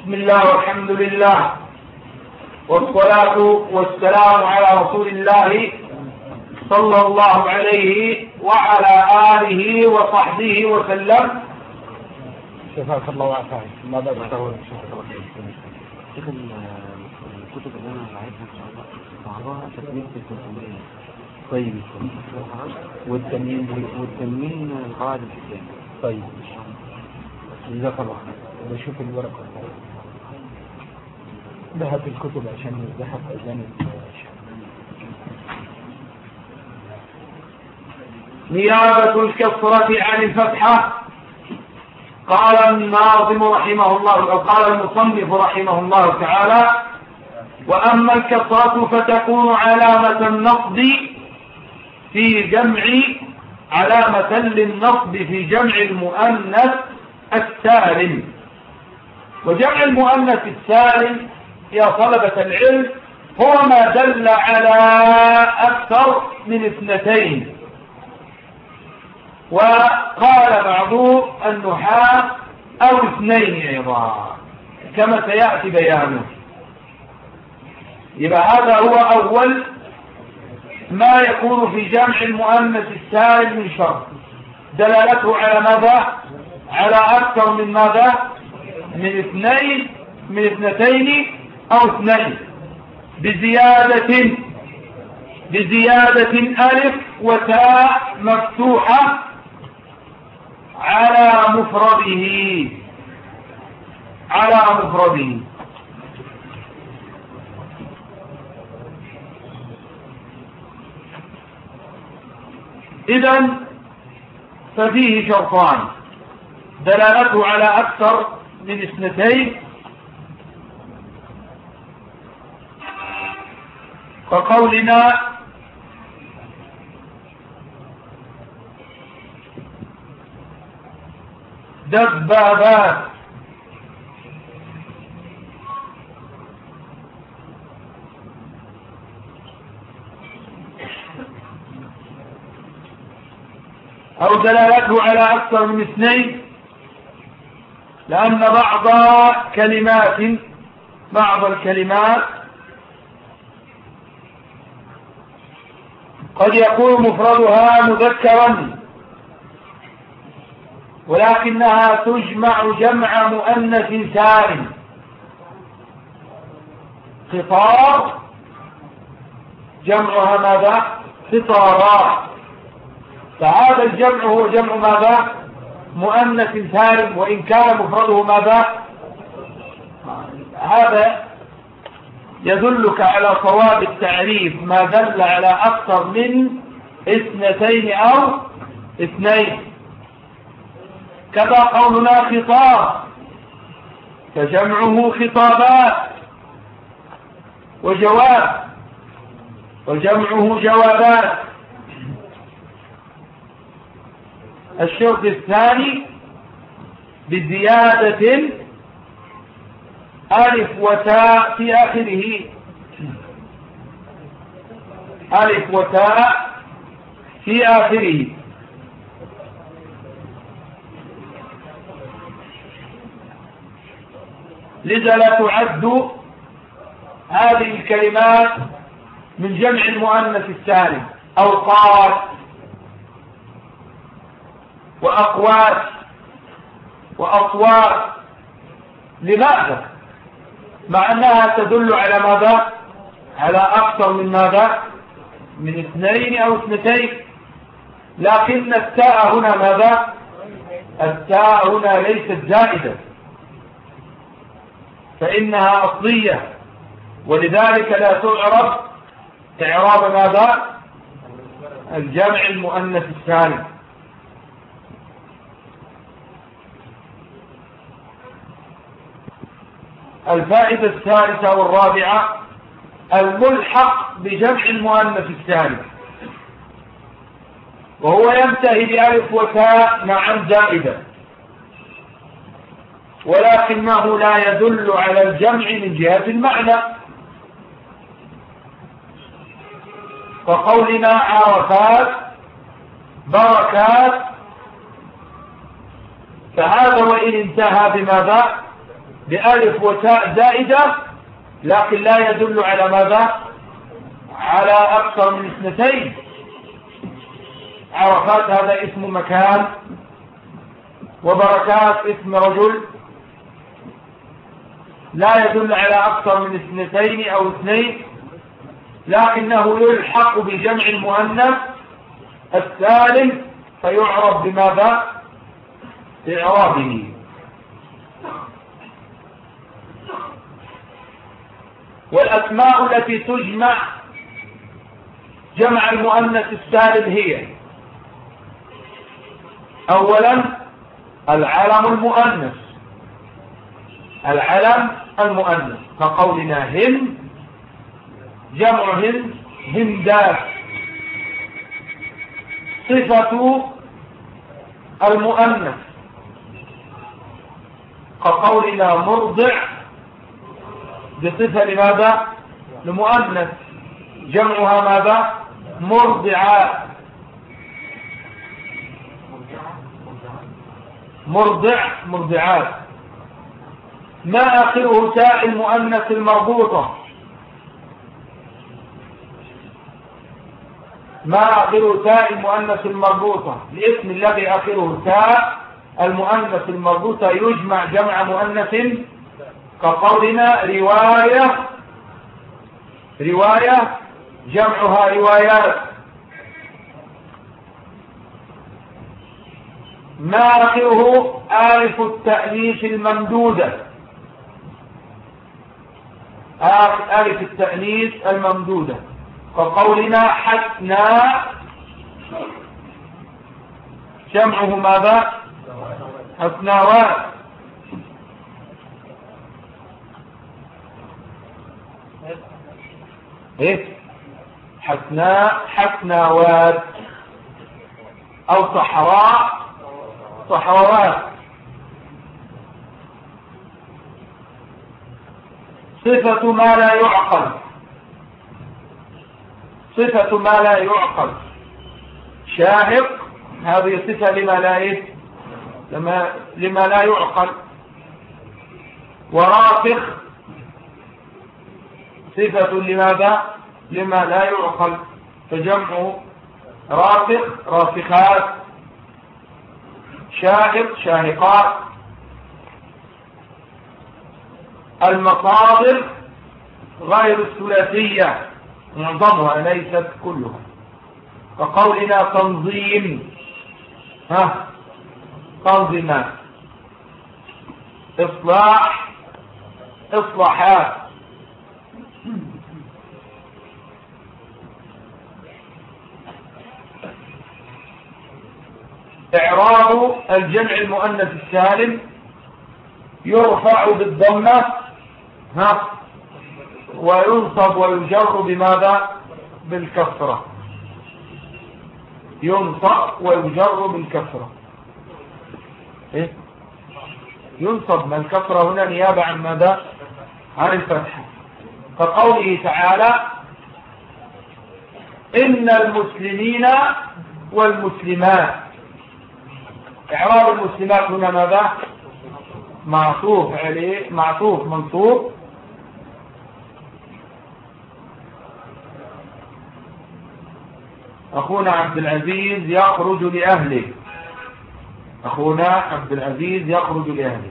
بسم الله والحمد لله والصلاة والسلام على رسول الله صلى الله عليه وعلى آله وصحبه وسلم. شفاك الله وعافاك. ماذا تقول شيخ الكتب اللي انا عايزها ان شاء الله بعضها تكميل في الكتب. طيب والتنمين القواعد الاسلاميه. طيب جزاك الله خير. بشوف الورقه ذهب الكتب عشان يزحف اذان نيابة الكسرة عن الفتحة. قال الناظم رحمه الله أو قال المصنف رحمه الله تعالى: وأما الكسرة فتكون علامة النصب في جمع علامة للنصب في جمع المؤنث السالم. وجمع المؤنث السالم يا طلبة العلم هو ما دل على أكثر من اثنتين. وقال بعض النحاة أو اثنين أيضا كما سيأتي بيانه. يبقى هذا هو أول ما يكون في جمع المؤنث السالم من شرط، دلالته على ماذا؟ على أكثر من ماذا؟ من اثنين، من اثنتين أو اثنين، بزيادة ألف وتاء مفتوحة على مفرده. إذن ففيه شرطان: دلالته على أكثر من اثنتين، كقولنا دبابات، أو دلالته على أكثر من اثنين، لأن بعض الكلمات قد يكون مفردها مذكرا ولكنها تجمع جمع مؤنث سالم. خطار جمعها ماذا؟ خطارات. فهذا الجمع هو جمع ماذا؟ مؤنث سالم، وإن كان مفرده ماذا؟ هذا يدلك على صواب التعريف، ما دل على أكثر من اثنتين أو اثنين. كذا قولنا خطاب فجمعه خطابات، وجواب وجمعه جوابات. الشرط الثاني بزيادة ألف وتاء في آخره، ألف وتاء في آخره. لذا لا تعد هذه الكلمات من جمع المؤنث السالم. أوقات وأقوات وأصوات. لماذا؟ مع أنها تدل على ماذا؟ على أكثر من ماذا؟ من اثنين أو اثنتين، لكن التاء هنا ماذا؟ التاء هنا ليست زائدة، فإنها أصلية، ولذلك لا تعرف إعراب ماذا؟ الجمع المؤنث السالم. الفائدة الثالثة والرابعة: الملحق بجمع المؤنث السالم، وهو ينتهي بألف وتاء مع زائدة، ولكنه لا يدل على الجمع من جهة المعنى، كقولنا عرفات بركات. فهذا وإن انتهى بماذا؟ بألف وتاء زائدة، لكن لا يدل على ماذا؟ على أكثر من اثنتين. عرفات هذا اسم مكان، وبركات اسم رجل، لا يدل على أكثر من اثنتين أو اثنين، لكنه يلحق بجمع المؤنث السالم فيعرف بماذا؟ بإعرابه. والأسماء التي تجمع جمع المؤنث السالم هي: أولا العلم المؤنث، العلم المؤنث كقولنا هند، جمع هند هندات. صفة المؤنث كقولنا مرضع، بصفة لماذا؟ لمؤنث، جمعها ماذا؟ مرضعات. مرضع مرضعات. ما آخره تاء المؤنث المربوطة، ما آخره تاء المؤنث المربوطة، الاسم الذي آخره تاء المؤنث المربوطة يجمع جمع مؤنث كقولنا رواية، رواية جمعها روايات. ما آخره آلف التأنيث الممدودة، آلف التأنيث الممدودة كقولنا حسناء، جمعه ماذا؟ حسناوات. ايه حسناء حسناوات، او صحراء صحراوات. صفة ما لا يعقل، صفة ما لا يعقل. شاهق هذه صفة لما لا لما لا يعقل. ورافخ صفة لماذا؟ لما لا يعقل، فجمع رافخ رافخات، شاهق شاهقات. المصادر غير الثلاثية، معظمها ليست كلها، كقولنا تنظيم، تنظيمات. إصلاح إصلاحات. إعراب الجمع المؤنث السالم: يرفع بالضمة وينصب ويجر بماذا؟ بالكسرة. ينصب ويجر بالكسرة. إيه؟ ينصب من الكسرة هنا نيابة عن ماذا؟ عن الفتحة، كقوله تعالى: إن المسلمين والمسلمات. إعراب المسلمات هنا ماذا؟ معطوف عليه، معطوف منصوب. أخونا عبد العزيز يخرج لأهله، أخونا عبد العزيز يخرج لأهله.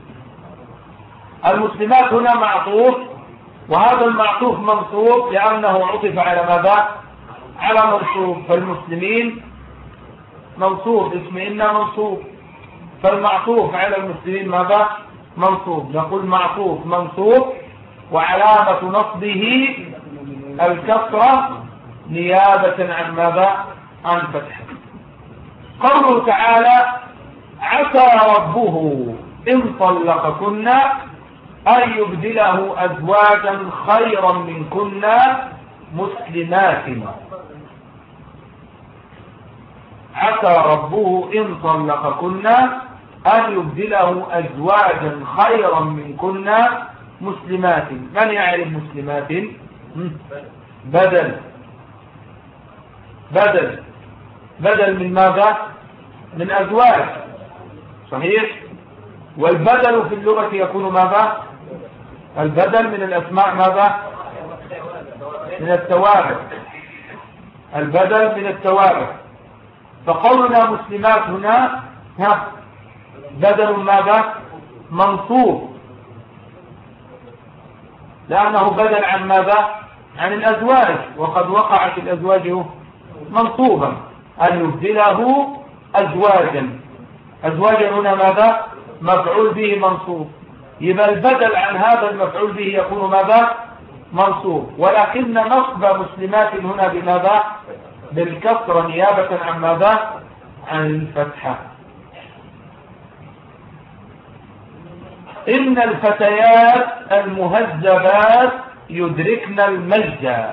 المسلمات هنا معطوف، وهذا المعطوف منصوب لأنه عطف على ماذا؟ على منصوب. فالمسلمين منصوب، اسم إن منصوب، فالمعطوف على المسلمين ماذا؟ منصوب. نقول معطوف منصوب، وعلامة نصبه الكسرة نيابة عن ماذا؟ عن فتح. قوله تعالى: عسى ربه إن طلقكن أن يبدله أزواجا خيرا منكن مسلمات. عسى ربه إن طلقكن أن يبدله أزواجا خيرا منكن مسلمات. من يعرف مسلمات؟ بدل بدل من ماذا؟ من أزواج، صحيح؟ والبدل في اللغة يكون ماذا؟ البدل من الأسماء ماذا؟ من التوابع. البدل من التوابع. فقولنا مسلمات هنا بدل ماذا؟ منصوب، لأنه بدل عن ماذا؟ عن الأزواج، وقد وقعت الأزواج منصوبا، أن يبدله أزواجا. أزواجا هنا ماذا؟ مفعول به منصوب، يبقى البدل عن هذا المفعول به يكون ماذا؟ منصوب. ولكن نصب مسلمات هنا بماذا؟ بالكسر نيابة عن ماذا؟ عن الفتحة. إن الفتيات المهذبات يدركن المجد.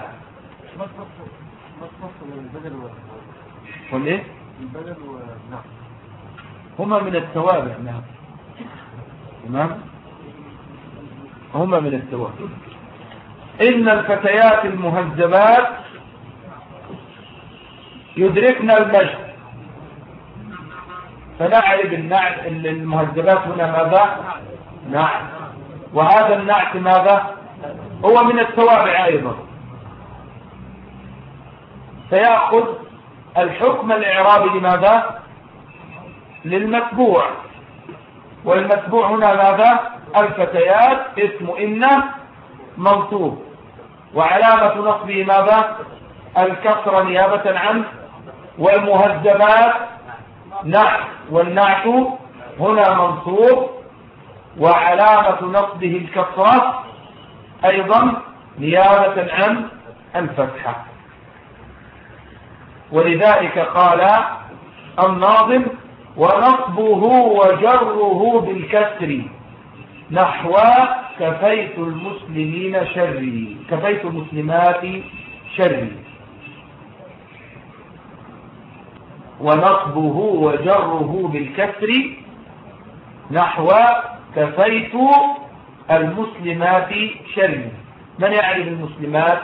قل إيه؟ هما من التوابع. نعم تمام، هما من التوابع. إن الفتيات المهذبات يدركن المجد، فنعرف المهذبات هنا ماذا؟ نعم. وهذا النعت ماذا؟ هو من التوابع أيضا، فيأخذ الحكم الإعرابي لماذا؟ للمتبوع. والمتبوع هنا ماذا؟ الفتيات اسم إن منصوب، وعلامة نصبه ماذا؟ الكسر نيابة عنه. والمهذبات نعت، والنعت هنا منصوب، وعلامة نصبه الكسرة أيضا نيابة عن الفتحة. ولذلك قال الناظم: ونصبه وجره بالكسر نحو كفيت المسلمين شري، كفيت المسلمات شري. ونصبه وجره بالكسر نحو كفيت المسلمات شري. من يعرف المسلمات؟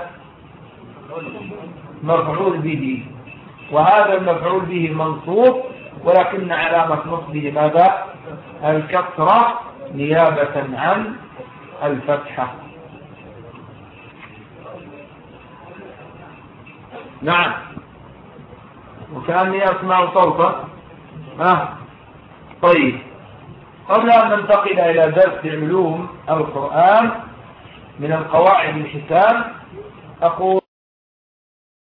مفعول به، وهذا المفعول به منصوب، ولكن علامة نصبه ماذا؟ الكسرة نيابة عن الفتحة. نعم، وكأني أسمع صوتا. طيب، قبل أن ننتقل إلى درس علوم القرآن من القواعد الحساب، أقول